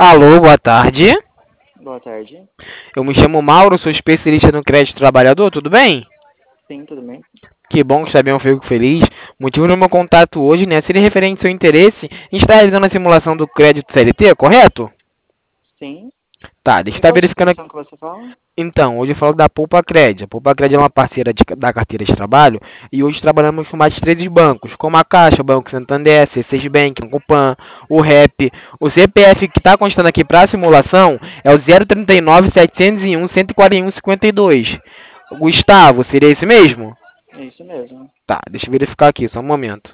Alô, boa tarde. Boa tarde. Eu me chamo Mauro, sou especialista no crédito trabalhador, tudo bem? Sim, tudo bem? Que bom que está bem, eu fico feliz. O motivo do meu contato hoje, né, seria referente ao seu interesse em estar realizando a simulação do crédito CLT, correto? Sim. Tá, deixa eu Em estar qual verificando aqui. situação que você fala? Então, hoje eu falo da Poupa Cred. A Poupa Cred é uma parceira da carteira de trabalho e hoje trabalhamos com mais de 13 bancos, como a Caixa, Banco Santander, C6 Bank, Copan, o REP. O CPF que está constando aqui para a simulação é o 039-701-141-52. Gustavo, seria esse mesmo? É isso mesmo. Tá, deixa eu verificar aqui, só um momento.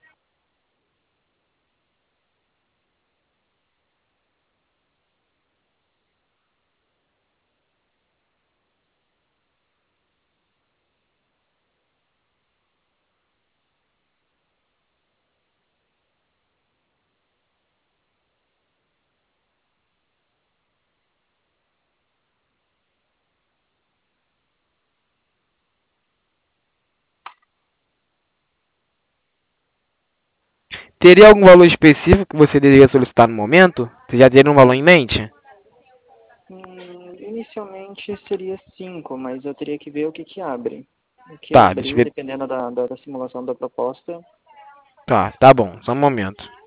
Teria algum valor específico que você deveria solicitar no momento? Você já teria um valor em mente? Inicialmente seria 5, mas eu teria que ver o que que abre. O que Tá, deixa eu abrir, ver. dependendo da simulação da proposta. Tá bom, só um momento.